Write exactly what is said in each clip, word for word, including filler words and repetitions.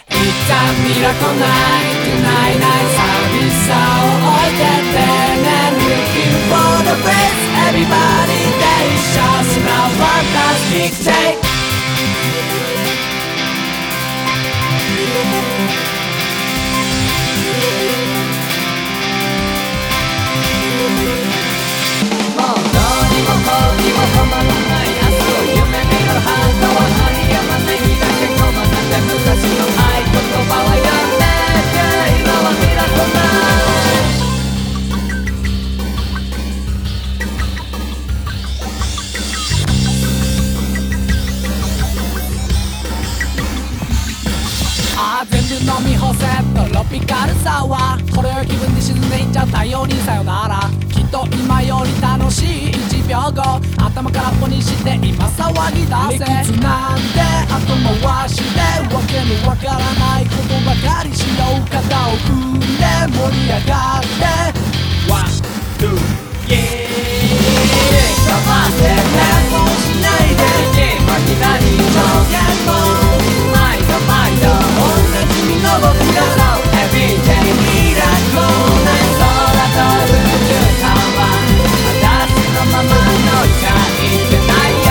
It's a miracle night tonight night 寂しさを置いてってね Looking for the best Everybody delicious Now fantastic dayもうどうにもこうにも止まらない明日を夢見るハートは鳴りやまないだけこまって昔の愛言葉はやめて今はミラクルナああ全部飲み干せトロピカルサワーこれを気分で沈んでいっちゃう太陽にさよならきっと今より楽しいいちびょうご頭空っぽにして今騒ぎ出せ理屈なんて後回しでわけのわからないことばかりしよう肩を組んで盛り上がってワン、ツー、イエーイ黙って変更しないで今左上下も毎度毎度同じみの僕らの Everyday ミラクルな空飛ぶ絨毯は私のままのじゃいけないよ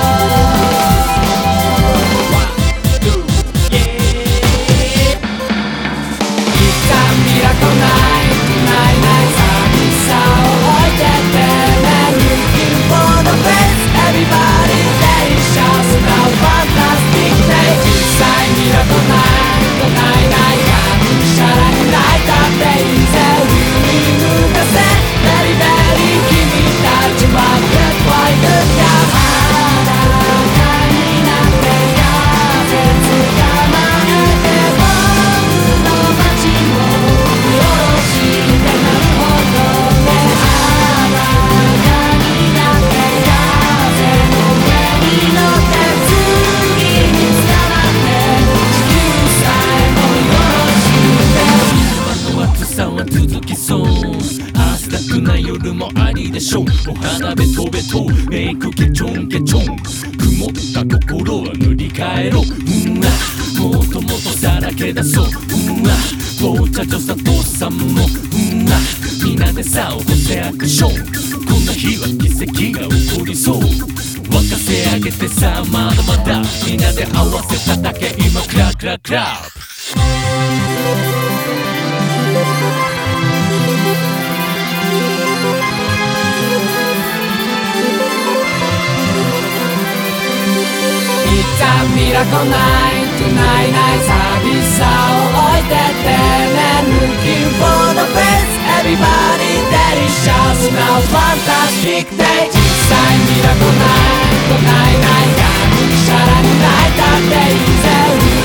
One, two, yeah It's a miracle night tonight night 寂しさを置いてってね Looking for the best Everybody delicious Now fantastic day 実際ミラクルナイトナイナイがむしゃらに泣いたっていいぜ上に向かせベリベリ君たちは Get wide down 裸になって風捕まえて僕の街を見下ろしてなるほどね裸になって風の上に乗って次に捕まって地球さえも見下ろしての暑さは続きそう汗だくな夜もありでしょうお花ベトベトメイクケチョンケチョン曇った心は塗り替えろうんわもっともっとさらけ出そううんわ紅茶女さ父さんもうんわ皆でさ起こせアクションこんな日は奇跡が起こりそう沸かせ上げてさまだまだみんなで合わせただけ今クラクラクラ It's a miracle night tonight night 寂しさを置いてってね Looking for the best Everybody delicious Now fantastic day 実際ミラクルナイトナイナイがむしゃらに泣いたっていいぜ